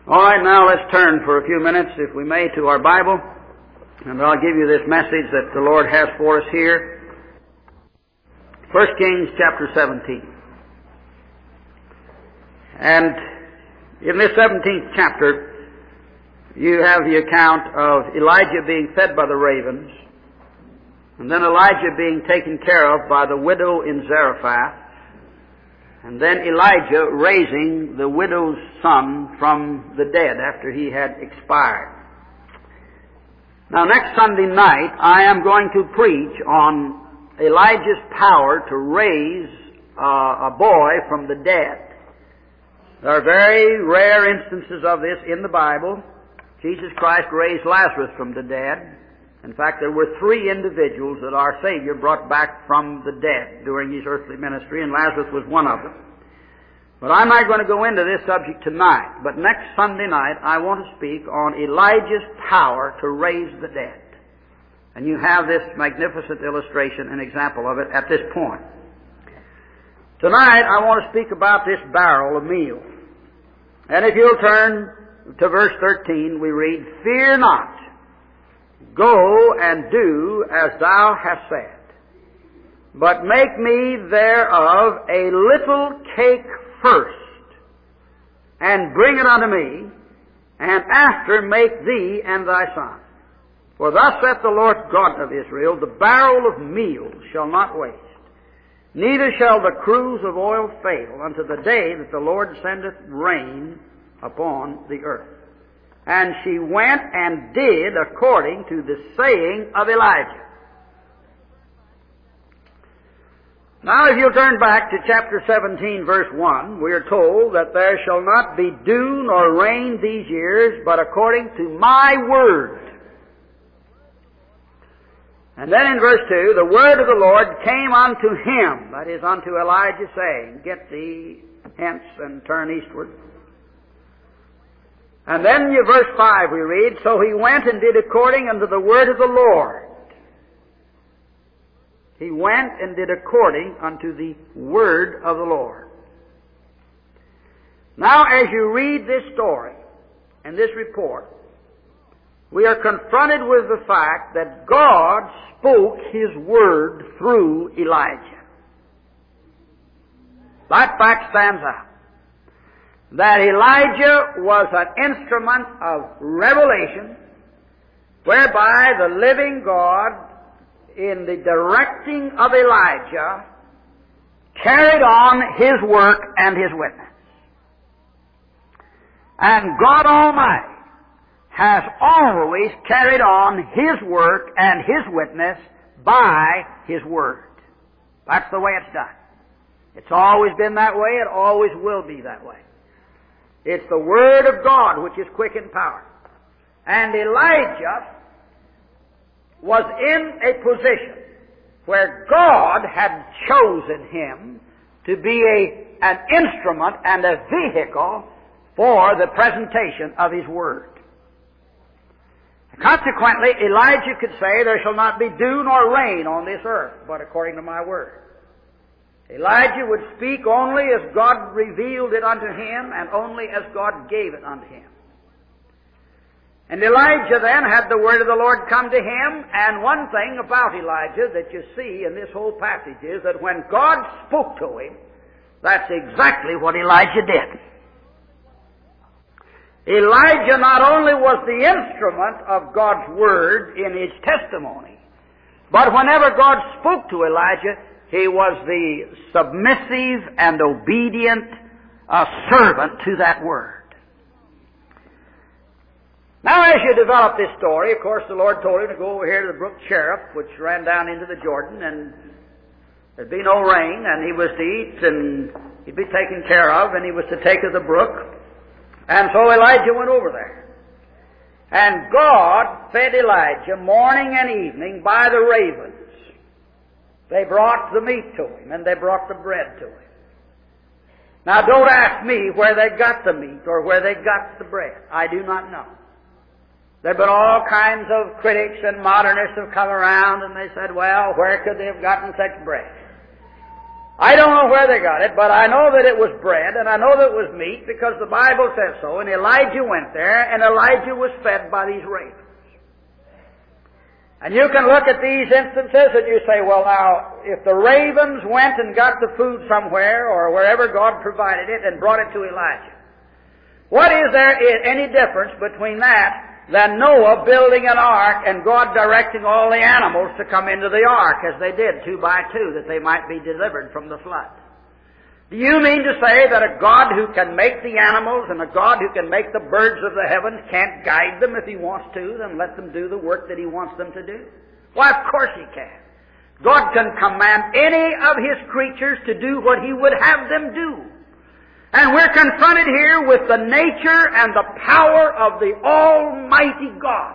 All right, now let's turn for a few minutes, if we may, to our Bible, and I'll give you this message that the Lord has for us here. 1 Kings chapter 17. And in this 17th chapter, you have the account of Elijah being fed by the ravens, and then Elijah being taken care of by the widow in Zarephath, and then Elijah raising the widow's son from the dead after he had expired. Now, next Sunday night, I am going to preach on Elijah's power to raise a boy from the dead. There are very rare instances of this in the Bible. Jesus Christ raised Lazarus from the dead. In fact, there were 3 individuals that our Savior brought back from the dead during His earthly ministry, and Lazarus was one of them. But I'm not going to go into this subject tonight. But next Sunday night, I want to speak on Elijah's power to raise the dead. And you have this magnificent illustration and example of it at this point. Tonight, I want to speak about this barrel of meal. And if you'll turn to verse 13, we read, "Fear not, go and do as thou hast said, but make me thereof a little cake first, and bring it unto me, and after make thee and thy son. For thus saith the Lord God of Israel, the barrel of meal shall not waste, neither shall the cruse of oil fail unto the day that the Lord sendeth rain upon the earth." And she went and did according to the saying of Elijah. Now, if you'll turn back to chapter 17, verse 1, we are told that there shall not be dew nor rain these years, but according to my word. And then in verse 2, the word of the Lord came unto him, that is, unto Elijah, saying, "Get thee hence and turn eastward." And then in verse 5 we read, "So he went and did according unto the word of the Lord." He went and did according unto the word of the Lord. Now, as you read this story and this report, we are confronted with the fact that God spoke His word through Elijah. That fact stands out. That Elijah was an instrument of revelation whereby the living God, in the directing of Elijah, carried on His work and His witness. And God Almighty has always carried on His work and His witness by His Word. That's the way it's done. It's always been that way. It always will be that way. It's the Word of God which is quick and powerful. And Elijah was in a position where God had chosen him to be an instrument and a vehicle for the presentation of His Word. Consequently, Elijah could say, "There shall not be dew nor rain on this earth, but according to my word." Elijah would speak only as God revealed it unto him, and only as God gave it unto him. And Elijah then had the word of the Lord come to him, and one thing about Elijah that you see in this whole passage is that when God spoke to him, that's exactly what Elijah did. Elijah not only was the instrument of God's Word in his testimony, but whenever God spoke to Elijah, he was the submissive and obedient servant to that Word. Now, as you develop this story, of course, the Lord told him to go over here to the brook Cherith, which ran down into the Jordan, and there'd be no rain, and he was to eat, and he'd be taken care of, and he was to take of the brook. And so Elijah went over there. And God fed Elijah morning and evening by the ravens. They brought the meat to him, and they brought the bread to him. Now, don't ask me where they got the meat or where they got the bread. I do not know. There have been all kinds of critics and modernists have come around, and they said, "Well, where could they have gotten such bread?" I don't know where they got it, but I know that it was bread, and I know that it was meat, because the Bible says so, and Elijah went there, and Elijah was fed by these ravens. And you can look at these instances and you say, well now, if the ravens went and got the food somewhere, or wherever God provided it, and brought it to Elijah, what is there any difference between that than Noah building an ark and God directing all the animals to come into the ark, as they did 2 by 2, that they might be delivered from the flood? Do you mean to say that a God who can make the animals and a God who can make the birds of the heavens can't guide them if He wants to, then let them do the work that He wants them to do? Why, of course He can. God can command any of His creatures to do what He would have them do. And we're confronted here with the nature and the power of the Almighty God.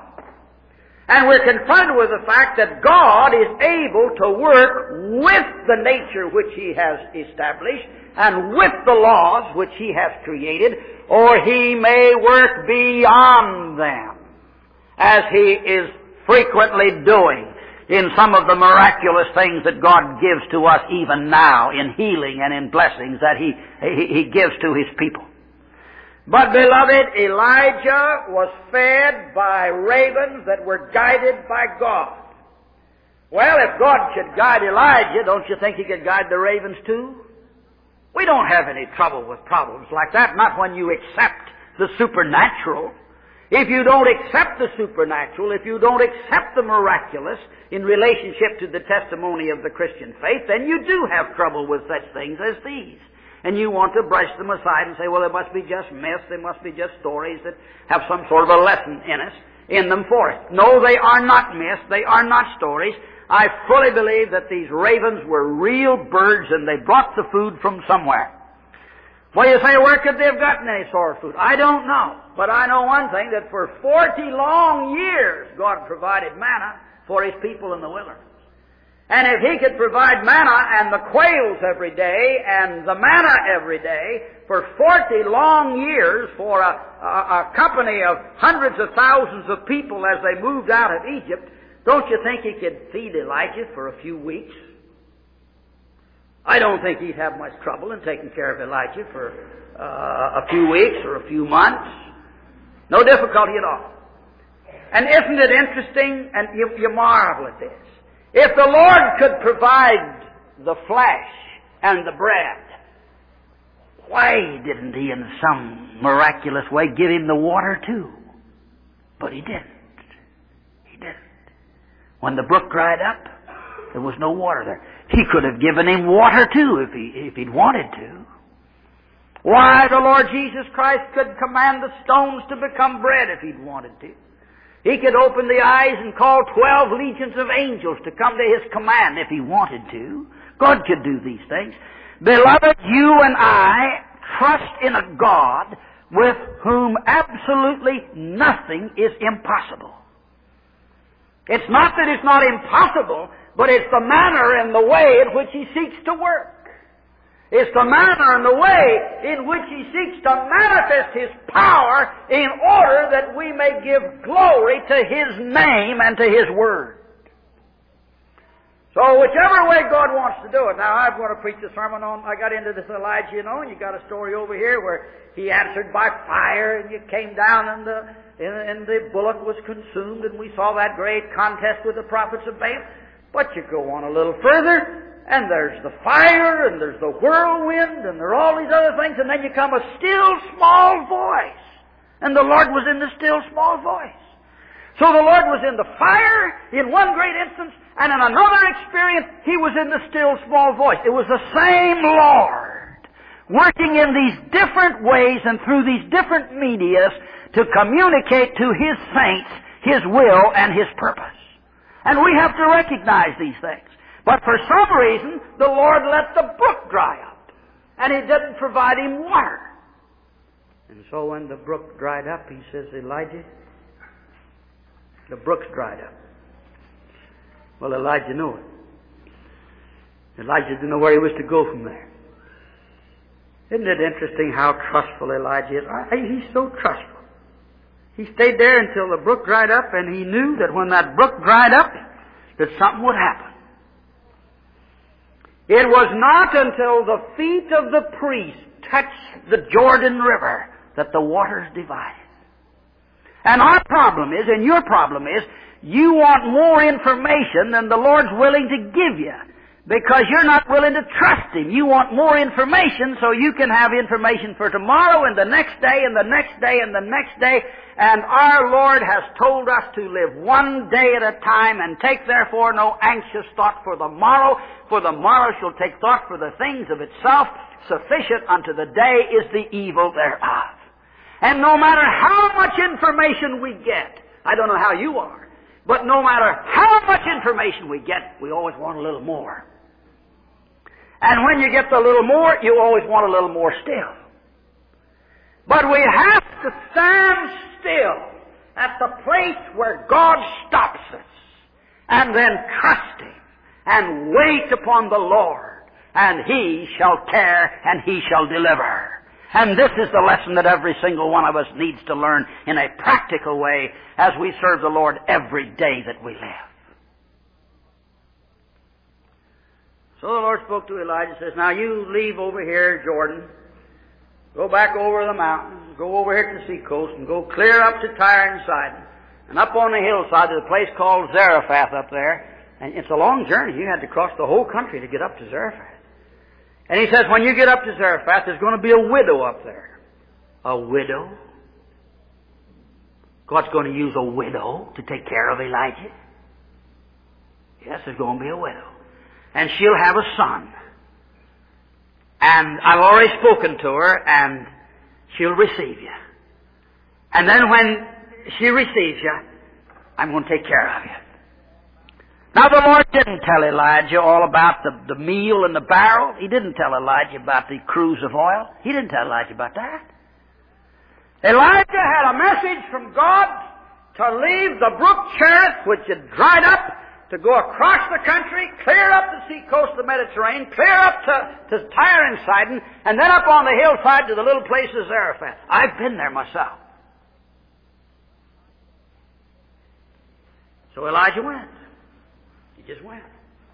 And we're confronted with the fact that God is able to work with the nature which He has established and with the laws which He has created, or He may work beyond them, as He is frequently doing in some of the miraculous things that God gives to us even now, in healing and in blessings that He gives to His people. But beloved, Elijah was fed by ravens that were guided by God. Well, if God should guide Elijah, don't you think He could guide the ravens too? We don't have any trouble with problems like that, not when you accept the supernatural. If you don't accept the supernatural, if you don't accept the miraculous in relationship to the testimony of the Christian faith, then you do have trouble with such things as these. And you want to brush them aside and say, well, they must be just myths, they must be just stories that have some sort of a lesson in them for us. No, they are not myths, they are not stories. I fully believe that these ravens were real birds and they brought the food from somewhere. Well, you say, where could they have gotten any sort of food? I don't know. But I know one thing, that for 40 long years God provided manna for His people in the wilderness. And if He could provide manna and the quails every day and the manna every day for 40 long years for a company of hundreds of thousands of people as they moved out of Egypt, don't you think He could feed Elijah for a few weeks? I don't think He'd have much trouble in taking care of Elijah for a few weeks or a few months. No difficulty at all. And isn't it interesting? And you marvel at this. If the Lord could provide the flesh and the bread, why didn't He in some miraculous way give him the water too? But He didn't. He didn't. When the brook dried up, there was no water there. He could have given him water too if he'd wanted to. Why, the Lord Jesus Christ could command the stones to become bread if He'd wanted to. He could open the eyes and call 12 legions of angels to come to His command if He wanted to. God could do these things. Beloved, you and I trust in a God with whom absolutely nothing is impossible. It's not that it's not impossible, but it's the manner and the way in which He seeks to work. It's the manner and the way in which He seeks to manifest His power in order that we may give glory to His name and to His Word. So whichever way God wants to do it. Now, I'm going to preach a sermon on, I got into this Elijah, and you got a story over here where he answered by fire, and you came down and the bullock was consumed, and we saw that great contest with the prophets of Baal. But you go on a little further, and there's the fire, and there's the whirlwind, and there are all these other things, and then you come a still small voice. And the Lord was in the still small voice. So the Lord was in the fire in one great instance, and in another experience, He was in the still small voice. It was the same Lord, working in these different ways and through these different medias to communicate to His saints His will and His purpose. And we have to recognize these things. But for some reason, the Lord let the brook dry up, and He didn't provide him water. And so when the brook dried up, He says, Elijah, the brook's dried up. Well, Elijah knew it. Elijah didn't know where he was to go from there. Isn't it interesting how trustful Elijah is? He's so trustful. He stayed there until the brook dried up, and he knew that when that brook dried up, that something would happen. It was not until the feet of the priest touched the Jordan River that the waters divided. And our problem is, and your problem is, you want more information than the Lord's willing to give you, because you're not willing to trust Him. You want more information so you can have information for tomorrow and the next day and the next day and the next day. And our Lord has told us to live one day at a time, and take therefore no anxious thought for the morrow, for the morrow shall take thought for the things of itself. Sufficient unto the day is the evil thereof. And no matter how much information we get, I don't know how you are, but no matter how much information we get, we always want a little more. And when you get the little more, you always want a little more still. But we have to stand still at the place where God stops us, and then trust Him, and wait upon the Lord, and He shall care, and He shall deliver. And this is the lesson that every single one of us needs to learn in a practical way as we serve the Lord every day that we live. So the Lord spoke to Elijah and says, now you leave over here, Jordan, go back over the mountains, go over here to the seacoast, and go clear up to Tyre and Sidon. And up on the hillside there's a place called Zarephath up there. And it's a long journey. You had to cross the whole country to get up to Zarephath. And he says, when you get up to Zarephath, there's going to be a widow up there. A widow? God's going to use a widow to take care of Elijah? Yes, there's going to be a widow. And she'll have a son. And I've already spoken to her, and she'll receive you. And then when she receives you, I'm going to take care of you. Now the Lord didn't tell Elijah all about the meal and the barrel. He didn't tell Elijah about the cruse of oil. He didn't tell Elijah about that. Elijah had a message from God to leave the brook Cherith, which had dried up, to go across the country, clear up the seacoast of the Mediterranean, clear up to Tyre and Sidon, and then up on the hillside to the little place of Zarephath. I've been there myself. So Elijah went. He just went.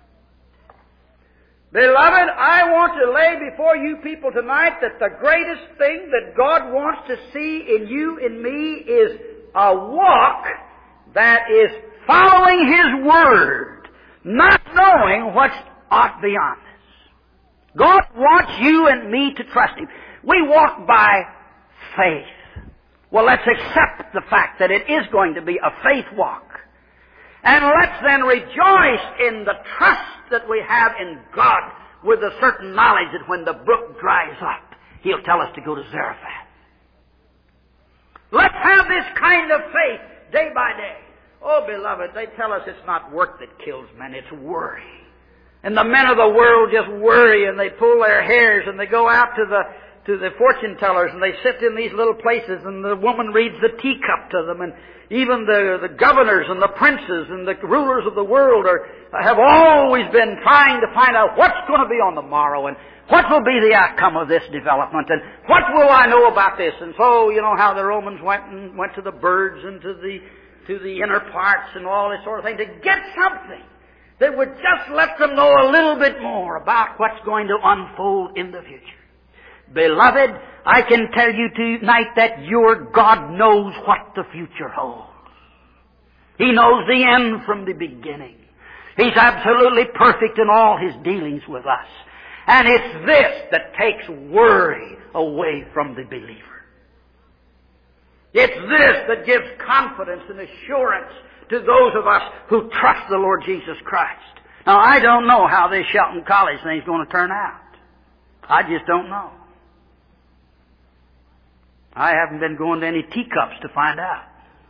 Beloved, I want to lay before you people tonight that the greatest thing that God wants to see in you and me is a walk that is following His Word, not knowing what's out beyond this. God wants you and me to trust Him. We walk by faith. Well, let's accept the fact that it is going to be a faith walk. And let's then rejoice in the trust that we have in God, with a certain knowledge that when the brook dries up, He'll tell us to go to Zarephath. Let's have this kind of faith day by day. Oh, beloved, they tell us it's not work that kills men, it's worry. And the men of the world just worry, and they pull their hairs, and they go out to the fortune tellers, and they sit in these little places, and the woman reads the teacup to them, and even the governors and the princes and the rulers of the world have always been trying to find out what's going to be on the morrow, and what will be the outcome of this development, and what will I know about this? And so, you know how the Romans went to the birds and to the inner parts and all this sort of thing to get something that would just let them know a little bit more about what's going to unfold in the future. Beloved, I can tell you tonight that your God knows what the future holds. He knows the end from the beginning. He's absolutely perfect in all His dealings with us. And it's this that takes worry away from the believer. It's this that gives confidence and assurance to those of us who trust the Lord Jesus Christ. Now, I don't know how this Shelton College thing is going to turn out. I just don't know. I haven't been going to any teacups to find out.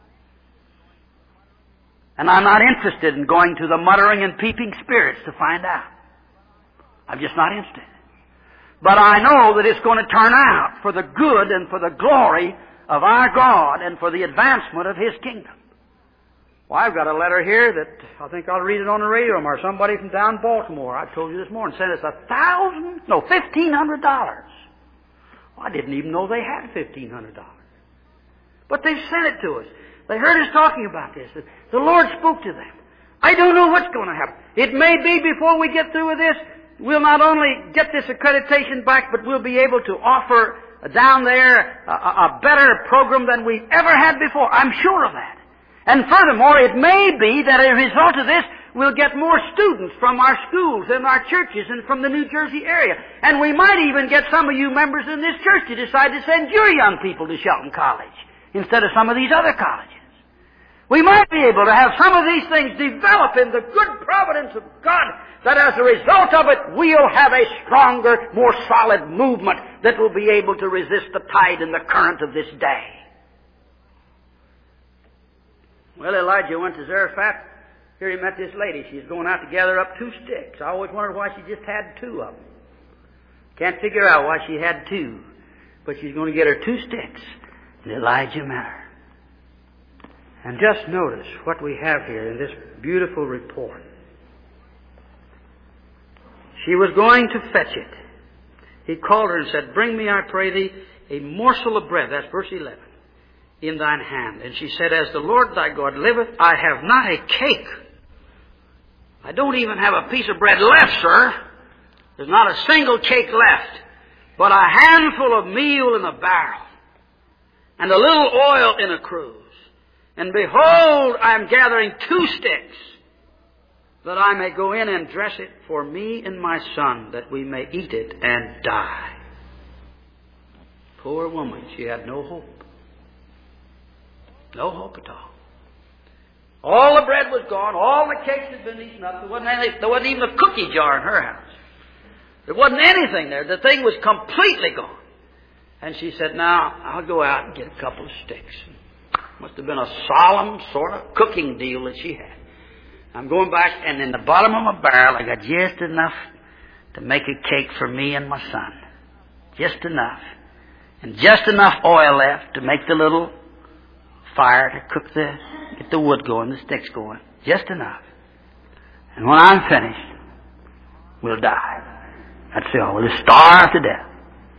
And I'm not interested in going to the muttering and peeping spirits to find out. I'm just not interested. But I know that it's going to turn out for the good and for the glory of our God and for the advancement of His kingdom. Well, I've got a letter here that I think I'll read it on the radio, or somebody from down Baltimore, I told you this morning, sent us $1,500. Well, I didn't even know they had $1,500. But they sent it to us. They heard us talking about this. The Lord spoke to them. I don't know what's going to happen. It may be before we get through with this we'll not only get this accreditation back, but we'll be able to offer down there a better program than we've ever had before. I'm sure of that. And furthermore, it may be that as a result of this, we'll get more students from our schools and our churches and from the New Jersey area. And we might even get some of you members in this church to decide to send your young people to Shelton College instead of some of these other colleges. We might be able to have some of these things develop in the good providence of God, that as a result of it, we'll have a stronger, more solid movement that will be able to resist the tide and the current of this day. Well, Elijah went to Zarephath. Here he met this lady. She's going out to gather up 2 sticks. I always wondered why she just had 2 of them. Can't figure out why she had 2. But she's going to get her 2 sticks. And Elijah met her. And just notice what we have here in this beautiful report. She was going to fetch it. He called her and said, "Bring me, I pray thee, a morsel of bread." That's verse 11. "In thine hand." And she said, "As the Lord thy God liveth, I have not a cake. I don't even have a piece of bread left, sir. There's not a single cake left, but a handful of meal in a barrel, and a little oil in a cruse. And behold, I am gathering 2 sticks, that I may go in and dress it for me and my son, that we may eat it and die." Poor woman, she had no hope. No hope at all. All the bread was gone. All the cakes had been eaten up. There wasn't even a cookie jar in her house. There wasn't anything there. The thing was completely gone. And she said, "Now, I'll go out and get a couple of sticks." Must have been a solemn sort of cooking deal that she had. "I'm going back, and in the bottom of my barrel, I got just enough to make a cake for me and my son. Just enough. And just enough oil left to make the little fire to cook get the wood going, the sticks going. Just enough. And when I'm finished, we'll die. That's all. We'll just starve to death."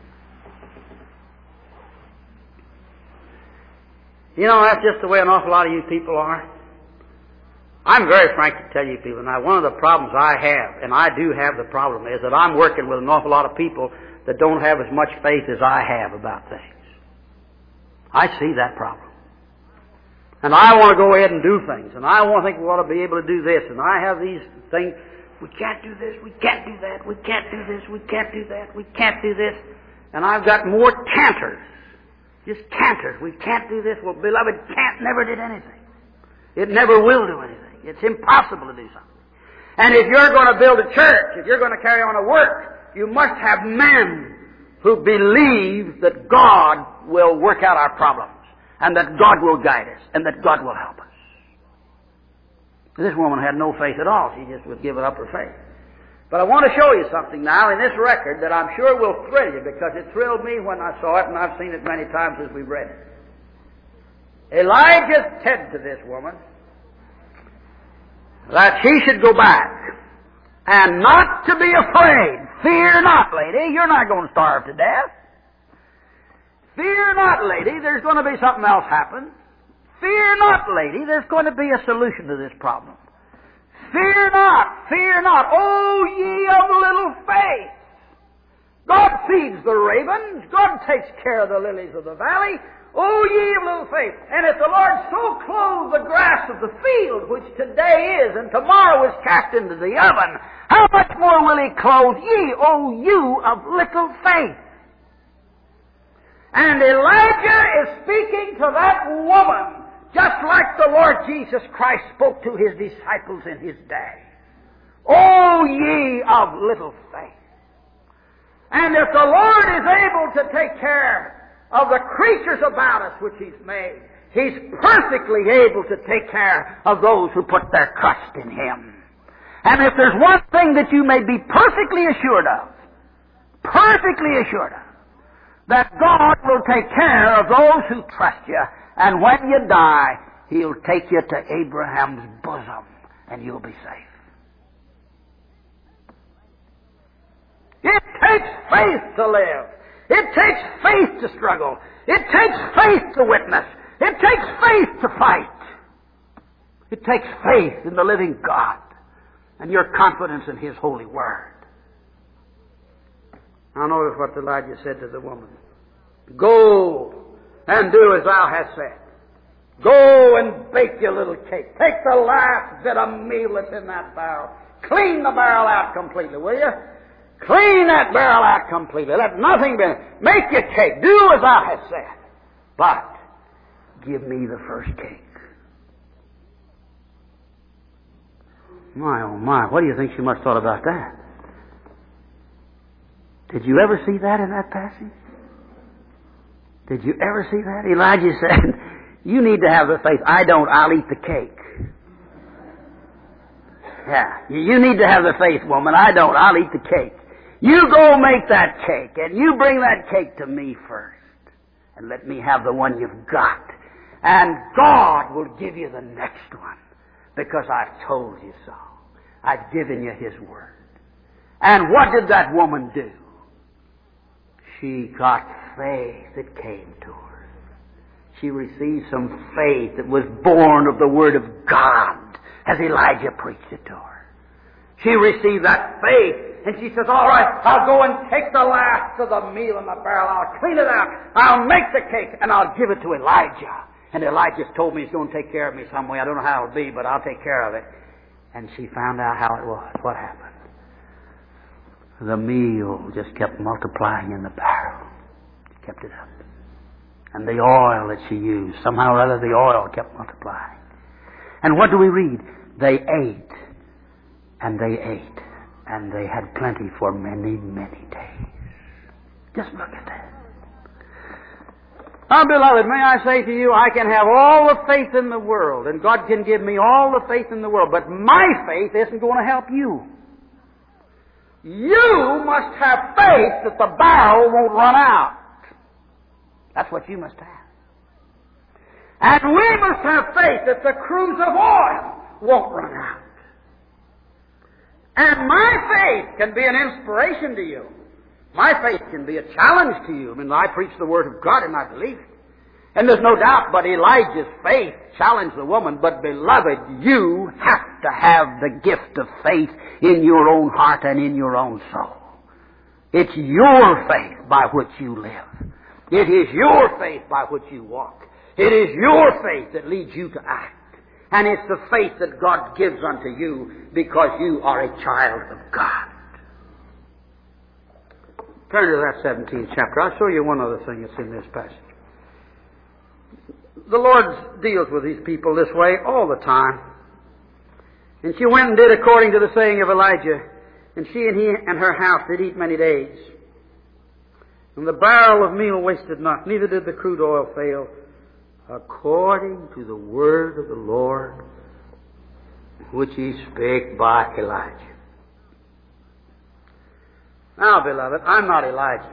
You know, that's just the way an awful lot of you people are. I'm very frank to tell you people, now one of the problems I have, and I do have the problem, is that I'm working with an awful lot of people that don't have as much faith as I have about things. I see that problem. And I want to go ahead and do things, and I think we ought to be able to do this, and I have these things, we can't do this, we can't do that, we can't do this, we can't do that, we can't do this, and I've got more canters. Just canters. We can't do this. Well, beloved, never did anything. It never will do anything. It's impossible to do something. And if you're going to build a church, if you're going to carry on a work, you must have men who believe that God will work out our problems, and that God will guide us, and that God will help us. This woman had no faith at all. She just was giving up her faith. But I want to show you something now in this record that I'm sure will thrill you, because it thrilled me when I saw it, and I've seen it many times as we've read it. Elijah said to this woman that she should go back and not to be afraid. "Fear not, lady, you're not going to starve to death. Fear not, lady, there's going to be something else happen. Fear not, lady, there's going to be a solution to this problem. Fear not, O ye of little faith. God feeds the ravens. God takes care of the lilies of the valley. O ye of little faith. And if the Lord so clothe the grass of the field, which today is and tomorrow is cast into the oven, how much more will He clothe ye, O you of little faith?" And Elijah is speaking to that woman, just like the Lord Jesus Christ spoke to His disciples in His day. "O ye of little faith." And if the Lord is able to take care of the creatures about us which He's made, He's perfectly able to take care of those who put their trust in Him. And if there's one thing that you may be perfectly assured of, that God will take care of those who trust you, and when you die, He'll take you to Abraham's bosom, and you'll be safe. It takes faith to live. It takes faith to struggle. It takes faith to witness. It takes faith to fight. It takes faith in the living God and your confidence in His holy Word. Now notice what Elijah said to the woman. Go and do as thou hast said. Go and bake your little cake. Take the last bit of meal that's in that barrel. Clean the barrel out completely, will you? Clean that barrel out completely. Let nothing be. Make your cake. Do as thou hast said. But give me the first cake. My, oh my, what do you think she must have thought about that? Did you ever see that in that passage? Did you ever see that? Elijah said, you need to have the faith. I don't, I'll eat the cake. Yeah, you need to have the faith, woman. I don't, I'll eat the cake. You go make that cake, and you bring that cake to me first. And let me have the one you've got. And God will give you the next one. Because I've told you so. I've given you His Word. And what did that woman do? She got faith that came to her. She received some faith that was born of the Word of God as Elijah preached it to her. She received that faith, and she says, all right, I'll go and take the last of the meal in the barrel. I'll clean it out. I'll make the cake, and I'll give it to Elijah. And Elijah's told me he's going to take care of me some way. I don't know how it'll be, but I'll take care of it. And she found out how it was. What happened? The meal just kept multiplying in the barrel. She kept it up. And the oil that she used, somehow or other the oil kept multiplying. And what do we read? They ate, and they ate, and they had plenty for many, many days. Just look at that. Now, beloved, may I say to you, I can have all the faith in the world, and God can give me all the faith in the world, but my faith isn't going to help you. You must have faith that the barrel won't run out. That's what you must have. And we must have faith that the cruse of oil won't run out. And my faith can be an inspiration to you. My faith can be a challenge to you. I mean, I preach the Word of God and I believe it. And there's no doubt but Elijah's faith challenged the woman. But beloved, you have to have the gift of faith in your own heart and in your own soul. It's your faith by which you live. It is your faith by which you walk. It is your faith that leads you to act. And it's the faith that God gives unto you because you are a child of God. Turn to that 17th chapter. I'll show you one other thing that's in this passage. The Lord deals with these people this way all the time. And she went and did according to the saying of Elijah. And she and he and her house did eat many days. And the barrel of meal wasted not, neither did the crude oil fail, according to the word of the Lord, which he spake by Elijah. Now, beloved, I'm not Elijah.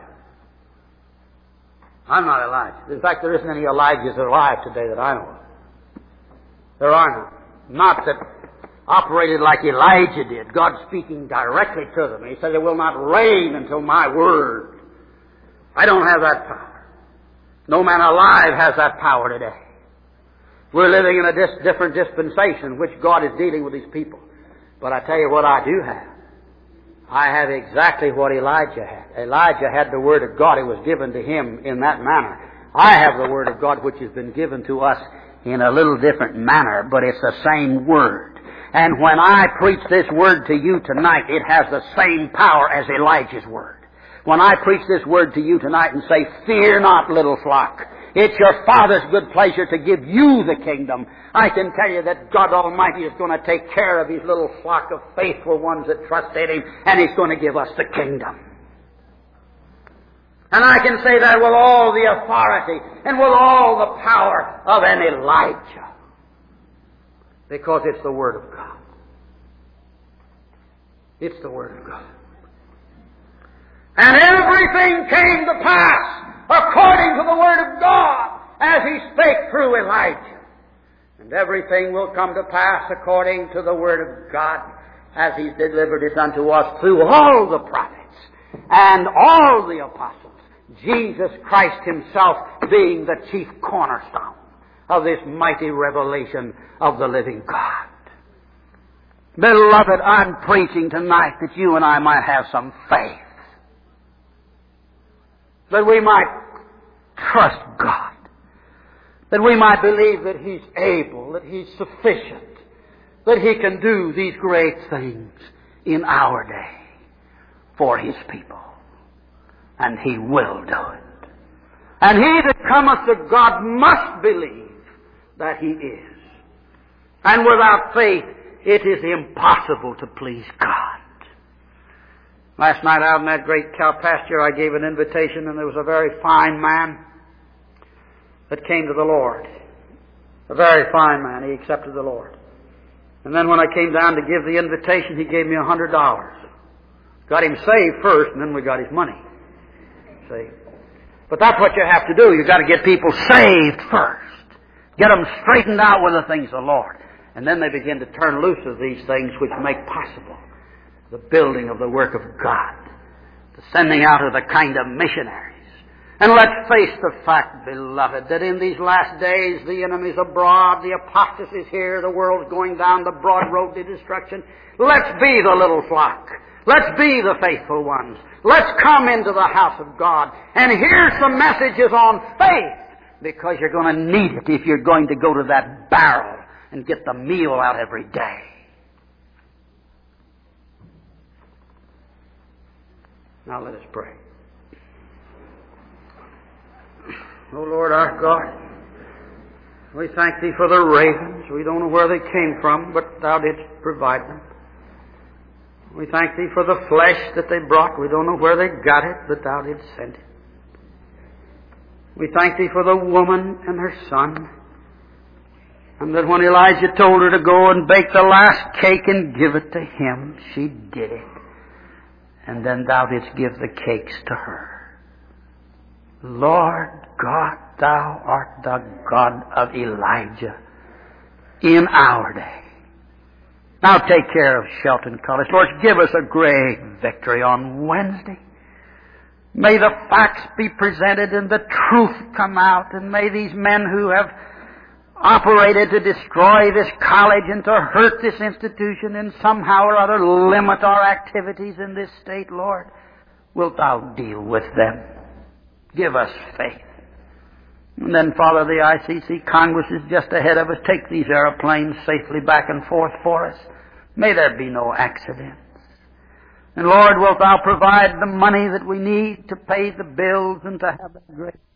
I'm not Elijah. In fact, there isn't any Elijahs alive today that I know of. There are none. Not that operated like Elijah did, God speaking directly to them. He said, it will not rain until my word. I don't have that power. No man alive has that power today. We're living in a different dispensation in which God is dealing with these people. But I tell you what I do have. I have exactly what Elijah had. Elijah had the Word of God. It was given to him in that manner. I have the Word of God which has been given to us in a little different manner, but it's the same Word. And when I preach this Word to you tonight, it has the same power as Elijah's Word. When I preach this Word to you tonight and say, fear not, little flock, it's your Father's good pleasure to give you the kingdom, I can tell you that God Almighty is going to take care of His little flock of faithful ones that trust in Him, and He's going to give us the kingdom. And I can say that with all the authority and with all the power of an Elijah, because it's the Word of God. It's the Word of God. And everything came to pass according to the Word of God as He spake through Elijah. And everything will come to pass according to the Word of God as He's delivered it unto us through all the prophets and all the apostles, Jesus Christ Himself being the chief cornerstone of this mighty revelation of the living God. Beloved, I'm preaching tonight that you and I might have some faith. that we might trust God, that we might believe that He's able, that He's sufficient, that He can do these great things in our day for His people. And He will do it. And he that cometh to God must believe that He is. And without faith, it is impossible to please God. Last night out in that great cow pasture, I gave an invitation, and there was a very fine man that came to the Lord. A very fine man. He accepted the Lord. And then when I came down to give the invitation, he gave me $100. Got him saved first, and then we got his money. See? But that's what you have to do. You've got to get people saved first. Get them straightened out with the things of the Lord. And then they begin to turn loose of these things which make possible the building of the work of God, the sending out of the kind of missionaries. And let's face the fact, beloved, that in these last days the enemy's abroad, the apostasy's here, the world's going down the broad road to destruction. Let's be the little flock. Let's be the faithful ones. Let's come into the house of God and hear some messages on faith, because you're going to need it if you're going to go to that barrel and get the meal out every day. Now let us pray. Oh Lord our God, we thank Thee for the ravens. We don't know where they came from, but Thou didst provide them. We thank Thee for the flesh that they brought. We don't know where they got it, but Thou didst send it. We thank Thee for the woman and her son. And that when Elijah told her to go and bake the last cake and give it to him, she did it. And then Thou didst give the cakes to her. Lord God, Thou art the God of Elijah in our day. Now take care of Shelton College. Lord, give us a great victory on Wednesday. May the facts be presented and the truth come out, and may these men who have operated to destroy this college and to hurt this institution and somehow or other limit our activities in this state, Lord, wilt Thou deal with them. Give us faith. And then, Father, the ICC Congress is just ahead of us. Take these airplanes safely back and forth for us. May there be no accidents. And Lord, wilt Thou provide the money that we need to pay the bills and to have that great